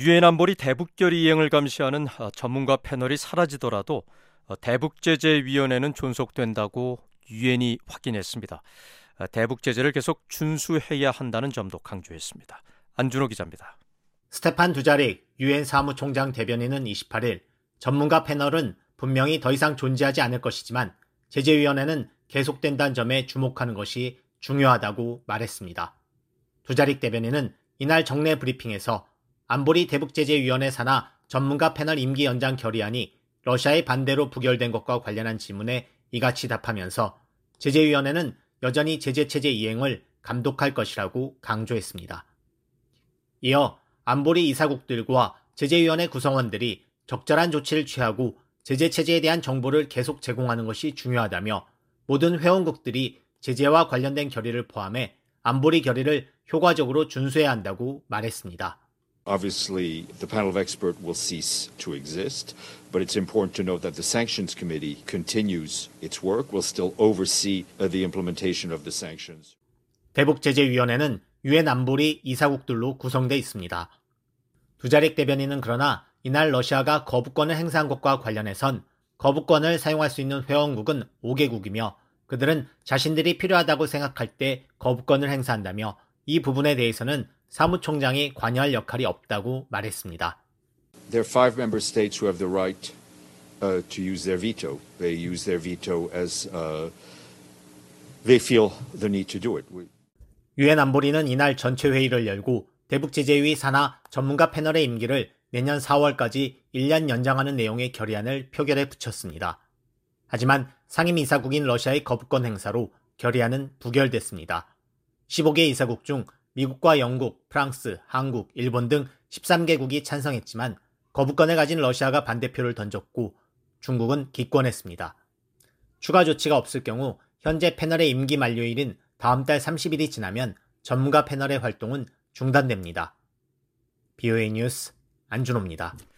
유엔 안보리 대북결의 이행을 감시하는 전문가 패널이 사라지더라도 대북제재위원회는 존속된다고 유엔이 확인했습니다. 대북 제재를 계속 준수해야 한다는 점도 강조했습니다. 안준호 기자입니다. 스테판 두자릭 유엔 사무총장 대변인은 28일 전문가 패널은 분명히 더 이상 존재하지 않을 것이지만 제재위원회는 계속된다는 점에 주목하는 것이 중요하다고 말했습니다. 두자릭 대변인은 이날 정례 브리핑에서 안보리 대북제재위원회 산하 전문가 패널 임기 연장 결의안이 러시아의 반대로 부결된 것과 관련한 질문에 이같이 답하면서 제재위원회는 여전히 제재체제 이행을 감독할 것이라고 강조했습니다. 이어 안보리 이사국들과 제재위원회 구성원들이 적절한 조치를 취하고 제재체제에 대한 정보를 계속 제공하는 것이 중요하다며 모든 회원국들이 제재와 관련된 결의를 포함해 안보리 결의를 효과적으로 준수해야 한다고 말했습니다. Obviously, the panel of experts will cease to exist, but it's important to note that the Sanctions Committee continues its work, will still oversee the implementation of the sanctions. 대북제재위원회는 유엔 안보리 이사국들로 구성돼 있습니다. 두자릭 대변인은 그러나 이날 러시아가 거부권을 행사한 것과 관련해선 거부권을 사용할 수 있는 회원국은 5개국이며 그들은 자신들이 필요하다고 생각할 때 거부권을 행사한다며 이 부분에 대해서는 사무총장이 관여할 역할이 없다고 말했습니다. There are 5 member states who have the right to use their veto. They use their veto as they feel the need to do it. 유엔 안보리는 이날 전체 회의를 열고 대북제재위 산하 전문가 패널의 임기를 내년 4월까지 1년 연장하는 내용의 결의안을 표결에 붙였습니다. 하지만 상임이사국인 러시아의 거부권 행사로 결의안은 부결됐습니다. 15개 이사국 중 미국과 영국, 프랑스, 한국, 일본 등 13개국이 찬성했지만 거부권을 가진 러시아가 반대표를 던졌고 중국은 기권했습니다. 추가 조치가 없을 경우 현재 패널의 임기 만료일인 다음 달 30일이 지나면 전문가 패널의 활동은 중단됩니다. BOA 뉴스 안준호입니다.